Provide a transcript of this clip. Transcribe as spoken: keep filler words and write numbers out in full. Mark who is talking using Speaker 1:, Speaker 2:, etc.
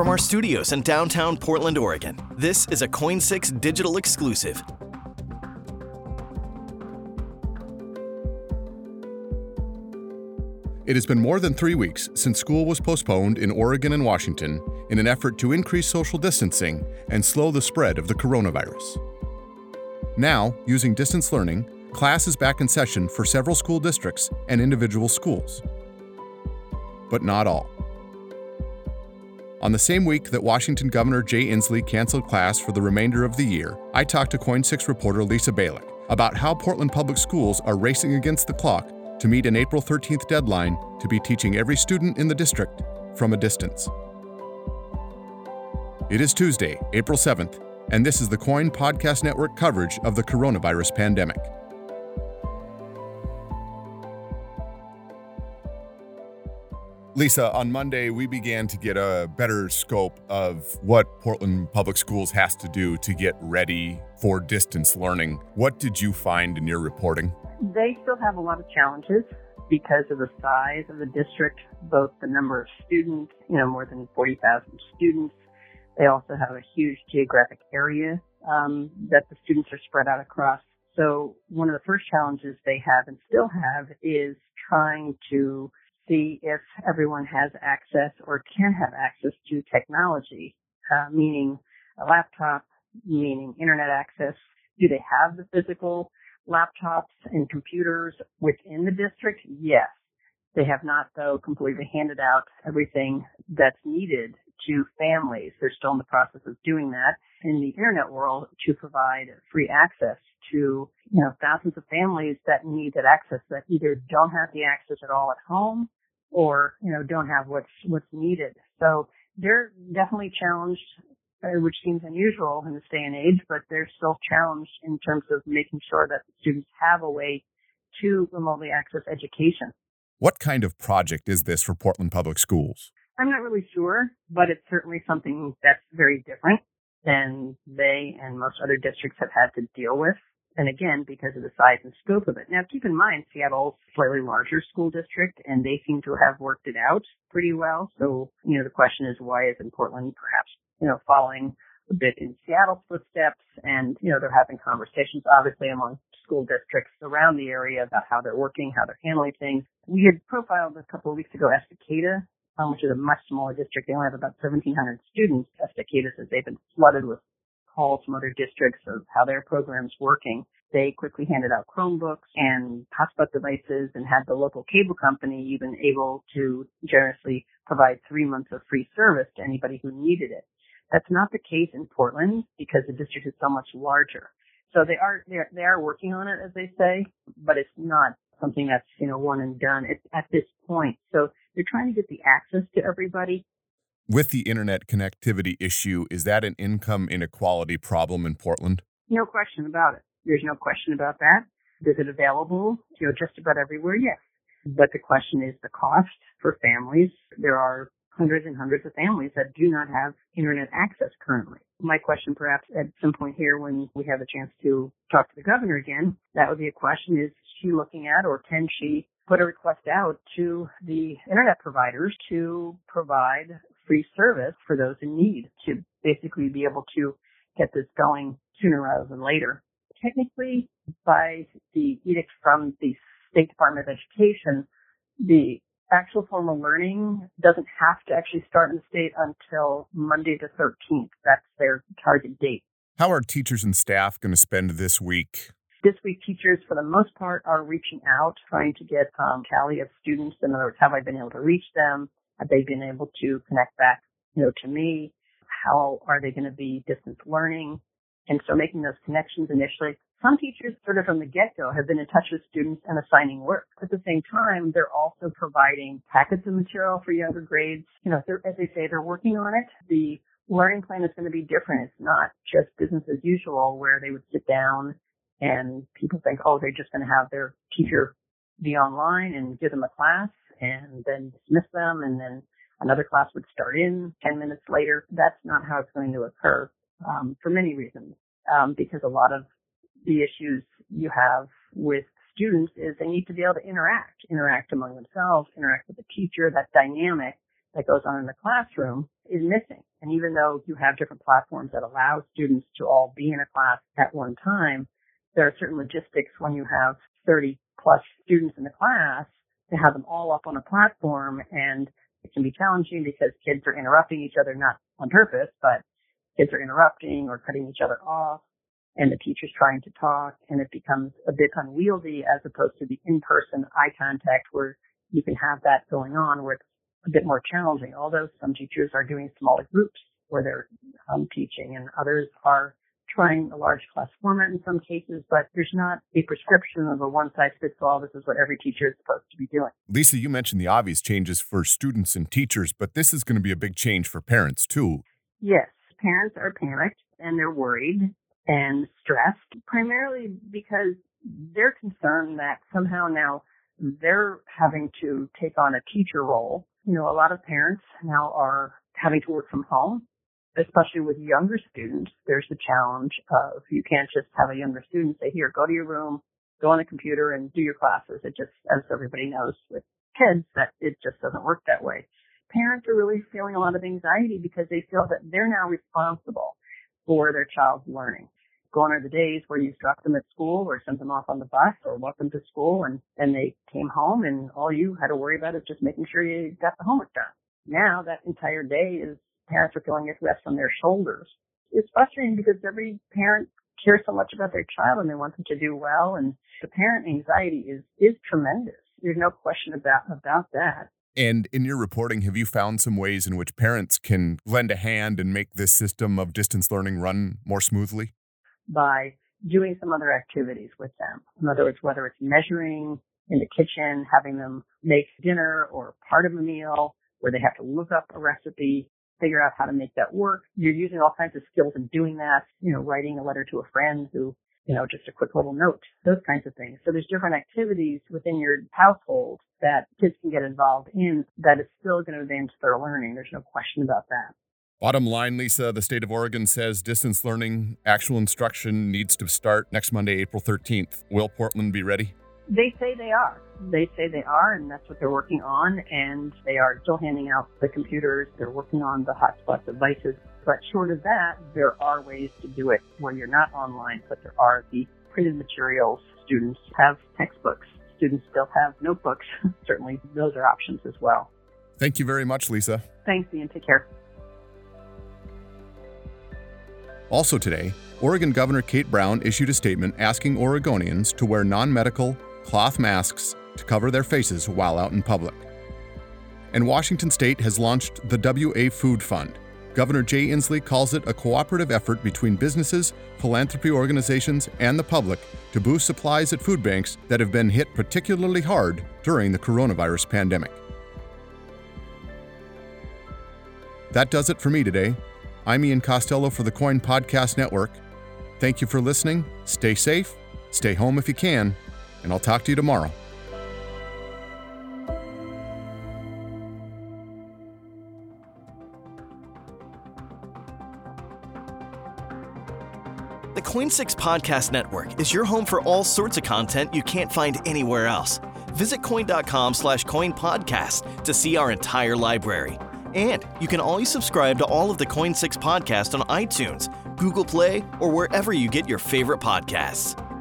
Speaker 1: From our studios in downtown Portland, Oregon, this is a Coin six digital exclusive.
Speaker 2: It has been more than three weeks since school was postponed in Oregon and Washington in an effort to increase social distancing and slow the spread of the coronavirus. Now, using distance learning, class is back in session for several school districts and individual schools. But not all. On the same week that Washington Governor Jay Inslee canceled class for the remainder of the year, I talked to Coin six reporter Lisa Balick about how Portland Public Schools are racing against the clock to meet an April thirteenth deadline to be teaching every student in the district from a distance. It is Tuesday, April seventh, and this is the Coin Podcast Network coverage of the coronavirus pandemic. Lisa, on Monday, we began to get a better scope of what Portland Public Schools has to do to get ready for distance learning. What did you find in your reporting?
Speaker 3: They still have a lot of challenges because of the size of the district, both the number of students, you know, more than forty thousand students. They also have a huge geographic area um, that the students are spread out across. So one of the first challenges they have and still have is trying to see if everyone has access or can have access to technology, uh, meaning a laptop, meaning internet access. Do they have the physical laptops and computers within the district? Yes. They have not, though, completely handed out everything that's needed to families. They're still in the process of doing that in the internet world to provide free access to, you know, thousands of families that need that access that either don't have the access at all at home or, you know, don't have what's, what's needed. So they're definitely challenged, uh, which seems unusual in this day and age, but they're still challenged in terms of making sure that the students have a way to remotely access education.
Speaker 2: What kind of project is this for Portland Public Schools?
Speaker 3: I'm not really sure, but it's certainly something that's very different than they and most other districts have had to deal with. And again, because of the size and scope of it. Now, keep in mind, Seattle's a slightly larger school district, and they seem to have worked it out pretty well. So, you know, the question is, why isn't Portland perhaps, you know, following a bit in Seattle's footsteps? And, you know, they're having conversations, obviously, among school districts around the area about how they're working, how they're handling things. We had profiled a couple of weeks ago Estacada, um, which is a much smaller district. They only have about seventeen hundred students. Estacada says they've been flooded with calls from other districts of how their program's working. They quickly handed out Chromebooks and hotspot devices and had the local cable company even able to generously provide three months of free service to anybody who needed it. That's not the case in Portland because the district is so much larger. So they are they are, they are working on it, as they say, but it's not something that's, you know, one and done. It's at this point. So they're trying to get the access to everybody.
Speaker 2: With the internet connectivity issue, is that an income inequality problem in Portland?
Speaker 3: No question about it. There's no question about that. Is it available, you know, just about everywhere? Yes. But the question is the cost for families. There are hundreds and hundreds of families that do not have internet access currently. My question perhaps at some point here when we have a chance to talk to the governor again, that would be a question, is she looking at or can she put a request out to the internet providers to provide free service for those in need to basically be able to get this going sooner rather than later. Technically, by the edict from the State Department of Education, the actual formal learning doesn't have to actually start in the state until Monday the thirteenth. That's their target date.
Speaker 2: How are teachers and staff going to spend this week?
Speaker 3: This week, teachers, for the most part, are reaching out, trying to get um, tally of students. In other words, have I been able to reach them? Have they been able to connect back, you know, to me? How are they going to be distance learning? And so making those connections initially. Some teachers sort of from the get-go have been in touch with students and assigning work. At the same time, they're also providing packets of material for younger grades. You know, as they say, they're working on it. The learning plan is going to be different. It's not just business as usual where they would sit down and people think, oh, they're just going to have their teacher be online and give them a class and then dismiss them and then another class would start in ten minutes later. That's not how it's going to occur um, for many reasons, um, because a lot of the issues you have with students is they need to be able to interact, interact among themselves, interact with the teacher, that dynamic that goes on in the classroom. is missing. And even though you have different platforms that allow students to all be in a class at one time, there are certain logistics when you have thirty plus students in the class to have them all up on a platform, and it can be challenging because kids are interrupting each other, not on purpose, but kids are interrupting or cutting each other off, and the teacher's trying to talk, and it becomes a bit unwieldy as opposed to the in-person eye contact where you can have that going on where it's a bit more challenging, although some teachers are doing smaller groups where they're um, teaching, and others are trying a large class format in some cases, but there's not a prescription of a one-size-fits-all. This is what every teacher is supposed to be doing.
Speaker 2: Lisa, you mentioned the obvious changes for students and teachers, but this is going to be a big change for parents, too.
Speaker 3: Yes, parents are panicked, and they're worried and stressed, primarily because they're concerned that somehow now they're having to take on a teacher role. You know, a lot of parents now are having to work from home. Especially with younger students, there's the challenge of you can't just have a younger student say, here, go to your room, go on the computer and do your classes. It just, as everybody knows with kids, that it just doesn't work that way. Parents are really feeling a lot of anxiety because they feel that they're now responsible for their child's learning. Gone are the days where you dropped them at school or sent them off on the bus or walked them to school and then they came home and all you had to worry about is just making sure you got the homework done. Now that entire day is parents are feeling it rests on their shoulders. It's frustrating because every parent cares so much about their child and they want them to do well, and the parent anxiety is, is tremendous. There's no question about, about that.
Speaker 2: And in your reporting, have you found some ways in which parents can lend a hand and make this system of distance learning run more smoothly?
Speaker 3: By doing some other activities with them. In other words, whether it's measuring in the kitchen, having them make dinner or part of a meal where they have to look up a recipe, figure out how to make that work. You're using all kinds of skills in doing that, you know, writing a letter to a friend who, you know, just a quick little note, those kinds of things. So there's different activities within your household that kids can get involved in that is still going to advance their learning. There's no question about that.
Speaker 2: Bottom line, Lisa, the state of Oregon says distance learning, actual instruction needs to start next Monday, April thirteenth. Will Portland be ready?
Speaker 3: They say they are. They say they are, and that's what they're working on, and they are still handing out the computers. They're working on the hotspot devices. But short of that, there are ways to do it where you're not online, but there are the printed materials. Students have textbooks. Students still have notebooks. Certainly, those are options as well.
Speaker 2: Thank you very much, Lisa.
Speaker 3: Thanks, Ian. Take care.
Speaker 2: Also today, Oregon Governor Kate Brown issued a statement asking Oregonians to wear non-medical cloth masks to cover their faces while out in public. And Washington State has launched the W A Food Fund. Governor Jay Inslee calls it a cooperative effort between businesses, philanthropy organizations, and the public to boost supplies at food banks that have been hit particularly hard during the coronavirus pandemic. That does it for me today. I'm Ian Costello for the Coin Podcast Network. Thank you for listening. Stay safe, stay home if you can, and I'll talk to you tomorrow.
Speaker 1: The Coin six Podcast Network is your home for all sorts of content you can't find anywhere else. Visit coin.com slash coin podcast to see our entire library. And you can always subscribe to all of the Coin six podcasts on iTunes, Google Play, or wherever you get your favorite podcasts.